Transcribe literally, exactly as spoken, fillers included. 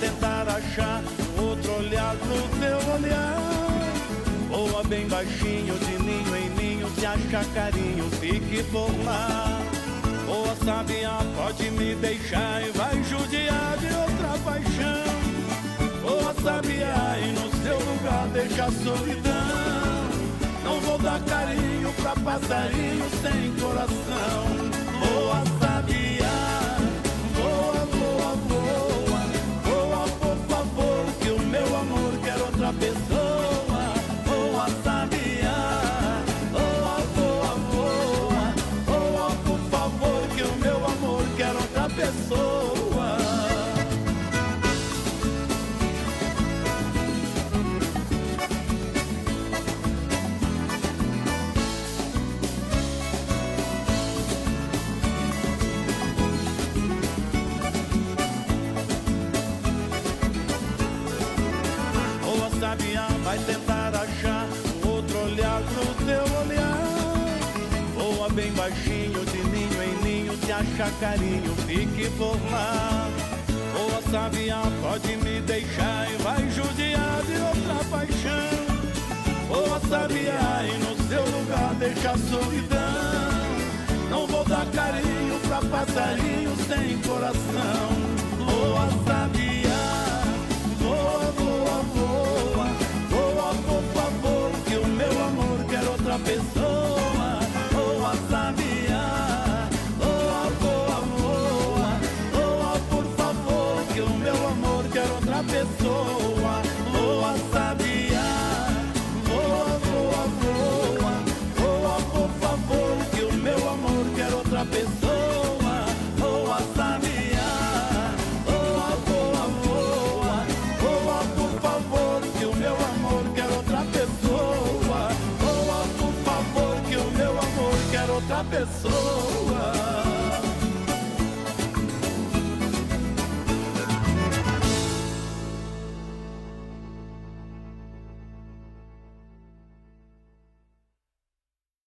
tentar achar um outro olhar pro teu olhar. Voa bem baixinho, de ninho em ninho, se acha carinho, fique por lá. Voa sabiá, pode me deixar e vai judiar de outra paixão. Voa sabiá e no seu lugar deixa a solidão. Não vou dar carinho pra passarinho sem coração. Voa sabiá, voa, voa, voa, voa por favor, que o meu amor quer outra pessoa. Voa sabiá, voa, voa, voa, voa por favor, que o meu amor quer outra pessoa. Sabiá, vai tentar achar um outro olhar pro teu olhar. Voa bem baixinho, de ninho em ninho, se acha carinho, fique por lá. Voa sabiá, pode me deixar e vai judiar de outra paixão. Voa sabiá e no seu lugar deixa a solidão. Não vou dar carinho pra passarinho sem coração. Voa sabiá, voa, voa, voa, voa por favor, que o meu amor quer outra pessoa. Voa sabiá, voa, voa, voa, voa por favor, que o meu amor quer outra pessoa. Voa sabiá, voa, voa, voa, voa por favor, que o meu amor quer outra pessoa. Voa sabiá, voa, voa, voa, voa por favor, que o meu amor quer outra pessoa. Voa por favor, que o meu amor quer outra pessoa.